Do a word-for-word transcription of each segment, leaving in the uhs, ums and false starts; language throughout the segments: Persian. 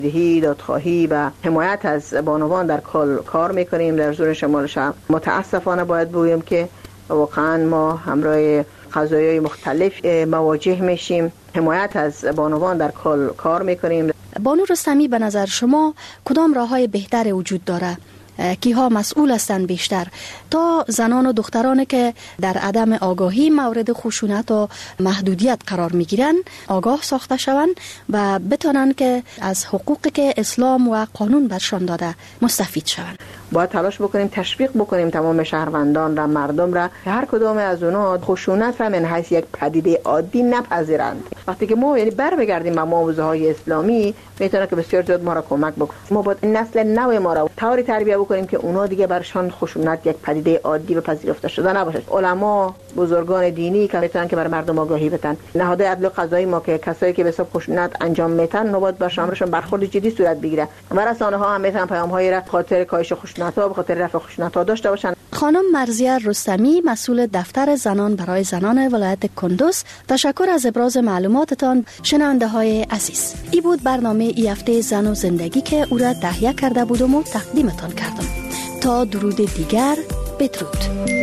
دهی، دادخواهی و حمایت از بانوان در کار میکنیم در زون شمال شرق. متاسفانه باید بگویم که واقعا ما همراه قضایای مختلف مواجه میشیم. حمایت از بانوان در کار میکنیم. بانو رستمی، به نظر شما کدام راههای بهتر وجود داره؟ کیها مسئول هستند بیشتر تا زنان و دخترانی که در عدم آگاهی مورد خشونت و محدودیت قرار میگیرن آگاه ساخته شوند و بتونن که از حقوقی که اسلام و قانون برشان داده مستفید شوند؟ باید تلاش بکنیم تشویق بکنیم تمام شهروندان را، مردم را، هر کدام از اونها خشونت را من حیث یک پدیده عادی نپذیرند. وقتی که ما یعنی برمیگردیم به موضوع های اسلامی میتونه که بسیار زیاد ما را کمک بکنه. ما باید نسل نو ما را طوری تربیت بکنیم که اونا دیگه برشان خشونت یک پدیده عادی و پذیرفته شده نباشه. علما، بزرگان دینی که میتونن که بر مردم آگاهی بدن، نهاد عدل و قضایی ما که کسایی که به حساب خشونت انجام میدن نباید با شامرشون برخورد جدی صورت بگیره و رسانه ها هم میتونن پیام های را خاطر کاهش خشونت ها به خاطر رفع خشونت ها داشته باشن. خانم مرضیه رستمی، مسئول دفتر زنان برای زنان ولایت کندوز، تشکر از ابراز معلوماتتان. شنونده های عزیز، این بود برنامه ای هفته زن و زندگی که او را تهیه کرده بودم و تقدیمتان کردم. تا درود دیگر، بدرود.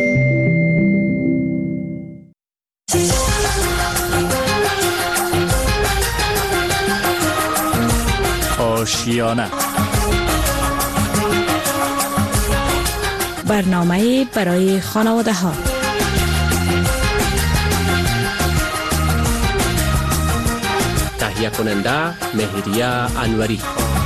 آشیانه، برنامه برای خانواده ها. تهیه کننده مهریه انوری.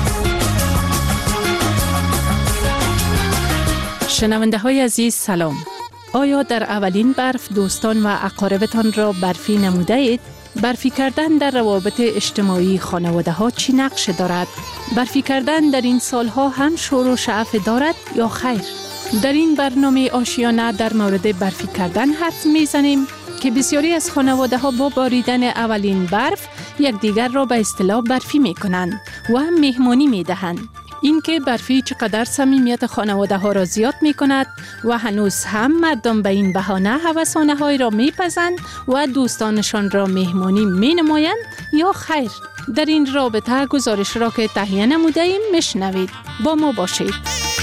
شنونده های عزیز سلام. آیا در اولین برف دوستان و اقاربتان را برفی نموده اید؟ برفی کردن در روابط اجتماعی خانواده ها چی نقش دارد؟ برفی کردن در این سالها هم شور و شعف دارد یا خیر؟ در این برنامه آشیانه در مورد برفی کردن حرف میزنیم که بسیاری از خانواده ها با باریدن اولین برف یک دیگر را به اصطلاح برفی می کنند و مهمانی می دهند. این که برفی چقدر صمیمیت خانواده ها را زیاد می کند و هنوز هم مردم به این بهانه هوسانه های را می پزند و دوستانشان را مهمانی می نمایند یا خیر؟ در این رابطه گزارش را که تهیه نموده ایم میشنوید. با ما باشید.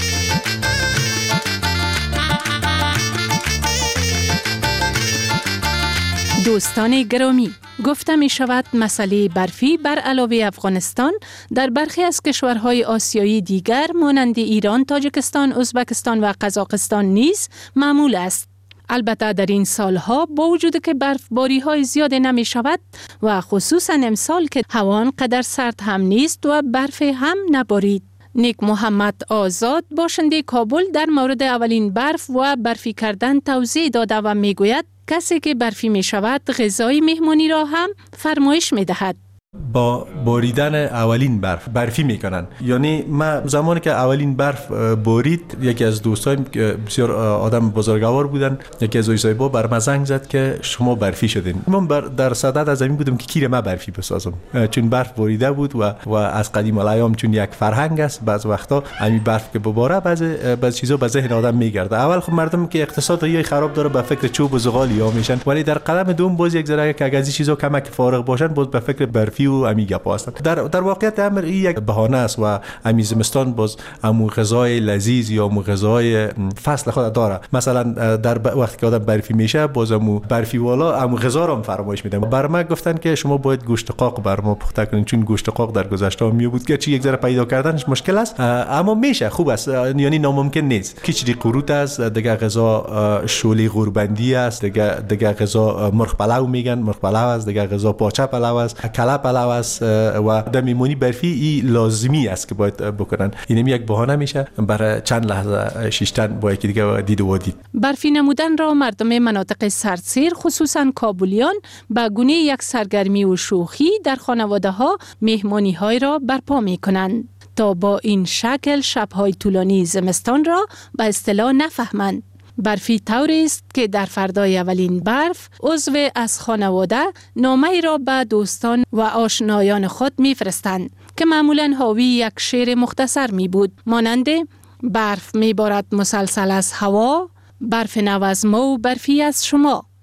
دوستان گرامی، گفته می شود مسئله برفی بر علاوه افغانستان در برخی از کشورهای آسیایی دیگر مانند ایران، تاجیکستان، ازبکستان و قزاقستان نیز معمول است. البته در این سالها با وجود که برفباری های زیاد نمی شود و خصوصا امسال که هوا قدر سرد هم نیست و برف هم نبارید. نیک محمد آزاد، باشنده کابل، در مورد اولین برف و برفی کردن توضیح داده و می گوید کسی که برفی می شود غذای مهمانی را هم فرمایش می دهد. با باریدن اولین برف برفی میکنن. یعنی من زمانی که اولین برف بارید، یکی از دوستایم که بسیار آدم بزرگوار بودن، یکی از اویسایبا بر من زنگ زد که شما برفی شدین. من بر در صدد از این بودم که کیر ما برفی بسازم، چون برف باریده بود و و از قدیم الایام چون یک فرهنگ است، بعض وقتا همین برف که بباره بعض بعض چیزا به ذهن آدم میگرده. اول خب مردم که اقتصاد یه خراب داره به فکر چوب و زغال یا میشن، ولی در قدم دوم باز یک ذره که از این چیزا کمک فارغ باشن باز به فکر برفی و امی گپا هستند. در در واقعیت امر این یک بهانه است و امی زمستان باز امو غذای لذیذ یا امو غذای فصل خود داره. مثلا در وقتی که آدم برفی میشه باز امو برفی والا امو غذا رو فرمایش میدن. بر ما گفتن که شما باید گوشت قاق بر ما پخته کنین، چون گوشت قاق در گذشته می بود که چی یک ذره پیدا کردنش مشکل است، اما میشه، خوب است، یعنی ناممکن نیست. کیچری قروت است، دیگه غذا شولی غوربندی است، دیگه دیگه غذا مرغ پلو میگن، مرغ پلو است، دیگه غذا پاچه پلو است، کله پلو است و در میمونی برفی ای لازمی است که باید بکنن. اینم یک بهانه میشه برای چند لحظه شیشتن با یکی دیگه دید و دید. برفی نمودن را مردم مناطق سردسیر خصوصا کابلیان با گونه یک سرگرمی و شوخی در خانواده ها مهمانی های را برپا می کنند تا با این شکل شبهای طولانی زمستان را به اصطلاح نفهمند. برفی طوری است که در فردای اولین برف عضو از خانواده نامه را به دوستان و آشنایان خود میفرستند که معمولاً حاوی یک شعر مختصر می بود مانند برف می بارد مسلسل از هوا، برف نو از ما و برفی از شما.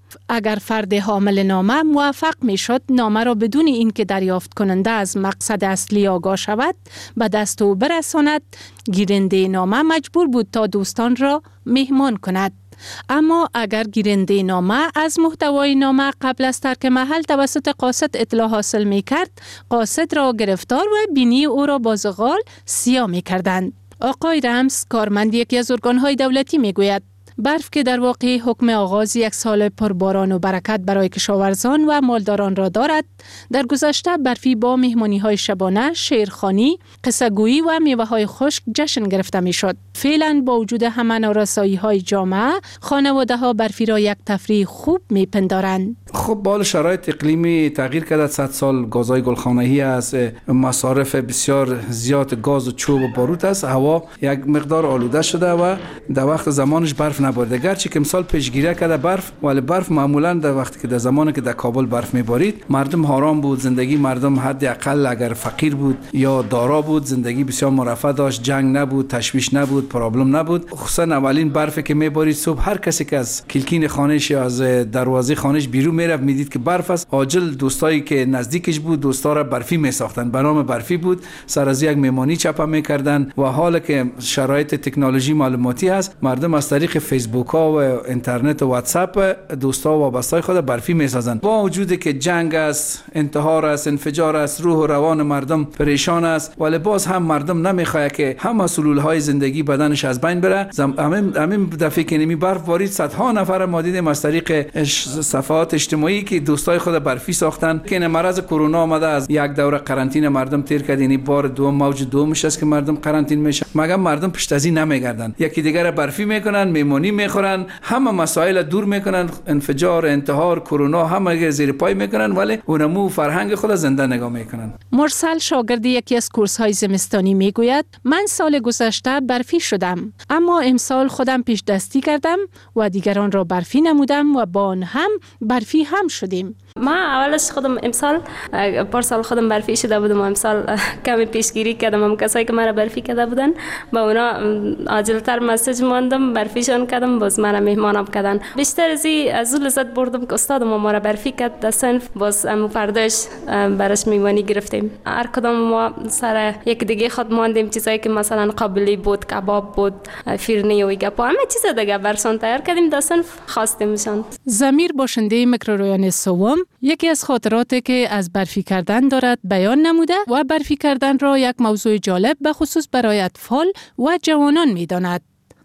اگر فرد حامل نامه موفق می شد نامه را بدون اینکه دریافت کننده از مقصد اصلی آگاه شود به دست او برساند، گیرنده نامه مجبور بود تا دوستان را مهمان کند. اما اگر گیرنده نامه از محتوای نامه قبل از ترک محل توسط قاصد اطلاع حاصل می کرد، قاصد را گرفتار و بینی او را با زغال سیاه می کردند. آقای رمز، کارمند یکی از ارگان‌های دولتی، می گوید برف که در واقع حکم آغاز یک سال پرباران و برکت برای کشاورزان و مالداران را دارد، در گذشته برفی با مهمانی‌های شبانه، شعرخوانی، قصه‌گویی و میوه‌های خشک جشن گرفته می‌شد. فعلا با وجود همه نارسایی‌های جامعه، خانواده‌ها برفی را یک تفریح خوب می‌پندارند. خب با شرایط اقلیمی تغییر کرده، صد سال گازهای گلخانه‌ای است، مصارف بسیار زیاد گاز و چوب و باروت است، هوا یک مقدار آلوده شده و در وقت زمانش برف نبارید. گرچه که امسال پیشگیری کرده برف، ولی برف معمولا در وقتی که در زمانی که در کابل برف میبارید مردم آرام بود، زندگی مردم حداقل اگر فقیر بود یا دارا بود زندگی بسیار مرفه داشت، جنگ نبود، تشویش نبود، پرابلم نبود. خصوصا اولین برفی که میبارید صبح هر کسی که از کلکین خانه‌اش یا از دروازه خانه‌اش بیرون میرفت میدید که برف است. عاجل دوستایی که نزدیکش بود دوستا را برفی میساختن، به نام برفی بود، سر از یک مهمانی چپا میکردن. و حالا که شرایط تکنولوژی معلوماتی هست، مردم از طریق فیسبوک ها و اینترنت و واتساپ دوستا و وابسته‌های خود برفی میسازند. با وجودی که جنگ است، انتحار است، انفجار است، روح و روان مردم پریشان است، ولی باز هم مردم نمیخواد که همه سلولهای زندگی بدنش از بین بره. همین همین دفعه که نمی برف بارید صدها نفر ما دیدیم از طریق صفحات اجتماعی که دوستای خود برفی ساختن که مرض کرونا آمده، از یک دوره قرنطینه مردم تیر کرد، یعنی بار دوم موج دومش است که مردم قرنطینه میشن، مگر مردم پشت از این نمیگردن، یکی دیگر برفی میکنن، میمونی میخورن، همه مسائل دور میکنن، انفجار، انتحار، کرونا همه زیر پای میکنن، ولی اونمو فرهنگ خود زنده نگاه میکنن. مرسل، شاگرد یکی از کورس های زمستانی، میگوید من سال گذشته برفی شدم، اما امسال خودم پیش دستی کردم و دیگران را برفی نمودم و با آن هم برفی هم شدیم. ما اولش خودم امسال پارسال خودم برفی شده بودم و امسال کمی پیشگیری کردم. هم کسایی که مرا برفی کرده بودن با اونا عاجلتر مسیج ماندم، برفیشان کردم، باز مرا مهمانم کردن. بیشتر از این از لذت بردم که استادم ما را برفی کرد در صنف، باز ام فرداش براش میوانی گرفتیم. هر کدام ما سر یک دیگه خود ماندیم، چیزایی که مثلا قابلی بود، کباب بود، فیرنی و گپا، همه چیز دیگه برسان تیار کردیم در صنف خواستیمشان. ضمیر، باشنده میکرورایون سوم، یکی از خاطراتی که از برفی کردن دارد بیان نموده و برفی کردن را یک موضوع جالب به خصوص برای اطفال و جوانان می‌داند.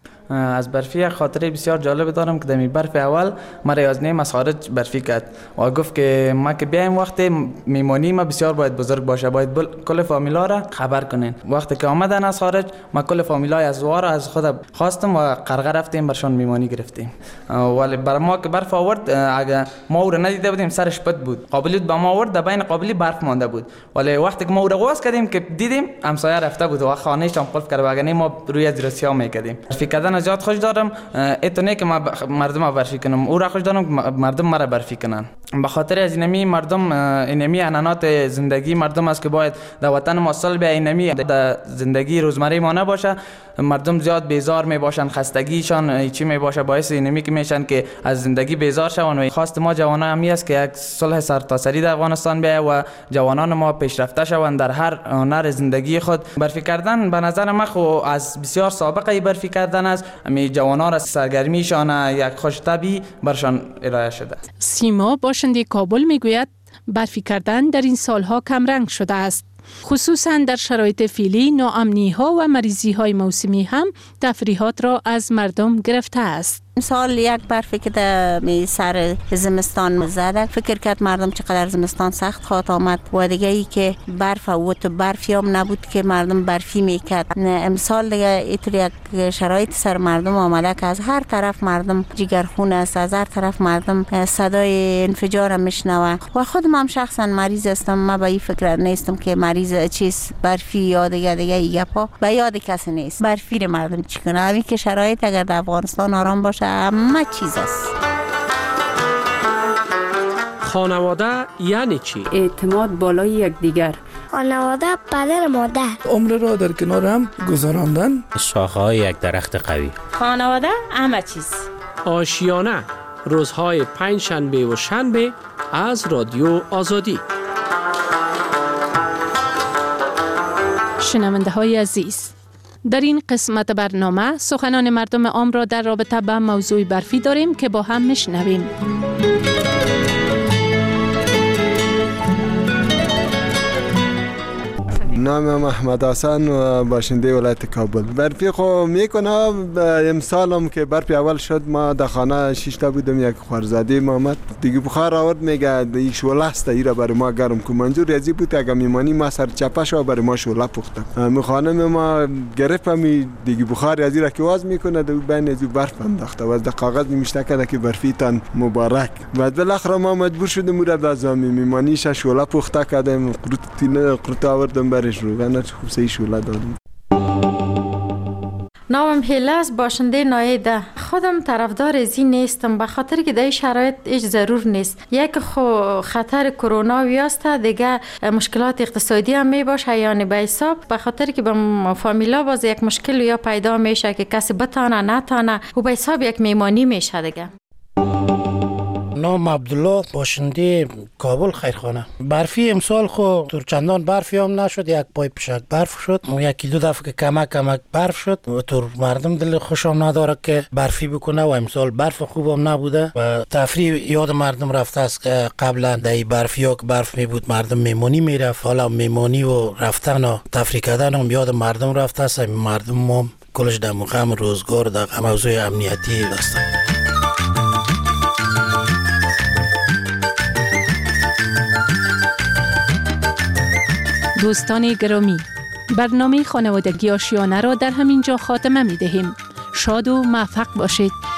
از برفی یک خاطره بسیار جالب دارم که دمی برف اول مرا از نیم از خارج برفی کرد و گفت که ما که بیایم وقت میمانی ما بسیار باید بزرگ باشه، باید کل فامیلا را خبر کنین. وقتی که آمدن از خارج ما کل فامیلای از وارا از خود خواستم و قرقه رفتیم برشان میمانی گرفتیم، ولی بر ما که برف آورد اگه ما او را ندیده بودیم سرش پد بود، قابلیت به ما آورد در بین قابلی برف مانده بود، ولی وقتی که ما او را قواس کردیم که دیدیم همسایه رفته بود و خانه‌اش هم قفل کرده، اگه ما روی درسیا میکردیم. برفی کردن زیاد خوش دارم، اتونه که مردم برفی کنم، او را خوش دارم که مردم مرا برفی کنن. به خاطر از اینمی مردم اینمی عنعنات زندگی مردم است که باید در وطن ما سال به اینمی در زندگی روزمره ما نباشه. مردم زیاد بیزار می باشن، خستگیشان چی می باشه باعث اینمی که میشن که از زندگی بیزار شون. و خواست ما جوانان همی است که یک صلح سرتاسری در افغانستان بیاید و جوانان ما پیشرفته شوند در هر هنر زندگی خود. برفی کردن به نظر من خو از بسیار سابقه برفی کردن است، می جوانان را سرگرمیشان یک خوش طبعی برشان ارائه شده. سیما، باشنده کابل، میگوید برفی کردن در این سالها کم رنگ شده است. خصوصا در شرایط فعلی ناامنی ها و مریضی های موسمی هم تفریحات را از مردم گرفته است. سال یک برفی که در سر زمستان زده، فکر کرد مردم چقدر زمستان سخت خواهد آمد و دیگه ای که برف و تو برفی هم نبود که مردم برفی میکرد. امسال دیگه اینطور یک شرایط سر مردم آمده که از هر طرف مردم جگرخون است، از هر طرف مردم صدای انفجار میشنوه و خودم هم شخصا مریض هستم. من به این فکر نیستم که مریض چیز برفی یا دیگه دیگه ای گپا به یاد کسی نیست. برفی مردم چی کنه؟ همین که شرایط اگر در افغانستان آرام باشه همه چیز است. خانواده یعنی چی؟ اعتماد بالای یکدیگر. خانواده پدر مادر. عمر را در کنار هم گذراندن. شاخه‌های یک درخت قوی. خانواده همه چیز. آشیانه روزهای پنج شنبه و شنبه از رادیو آزادی. شنونده های عزیز، در این قسمت برنامه سخنان مردم عام را در رابطه با موضوع برفی داریم که با هم میشنویم. نام احمد حسن و باشنده ولایت کابل. برفی خو میکنه. امسال هم که برفی اول شد ما در خانه شش تا بودم، یک خورزاده محمد دیگه بخار آورد، میگه یک شعله است ایرا برای ما گرم کو. منظور ازی بود اگه میمانی ما سر چپش و برای ما شعله پختم. می خانم ما گرفتم دیگه بخار ازی را که واز میکنه دو بین ازی برف انداخته و از کاغذ نمیشته کرده که برفی تان مبارک. بعد بالاخره ما مجبور شدیم مورد بازم میمانیش شعله پخته کردیم، قرطینه قرط آوردم برش روغن خوب سه شعله دادم. نامم هیلاس، باشنده نایده. خودم طرفدار ازی نیستم، به خاطر که در شرایط هیچ ضرور نیست. یک خو خطر کرونا ویاسته، دیگه مشکلات اقتصادی هم می باشه، یعنی به حساب به خاطر که به فامیلا باز یک مشکل یا پیدا میشه که کسی بتانه نتانه و به حساب یک میمانی میشه دیگه. نام عبدالله، باشنده کابل خیرخانه. برفی امسال خو تور چندان برفی هم نشد، یک پای پیشک برف شد، یکی دو دفعه که کمک کمک برف شد و تور مردم دل خوش هم نداره که برفی بکنه و امسال برف خوب هم نبوده و تفریح یاد مردم رفته است که قبلا در برفی ها که برف می بود مردم میمونی میرفت، حالا میمونی و رفتن و تفریح کردن هم یاد مردم رفته است. مردم هم کلش در مقام روزگار در موضوع امنیتی هستند. دوستان گرامی، برنامه خانوادگی آشیانه را در همین جا خاتمه می دهیم. شاد و موفق باشید.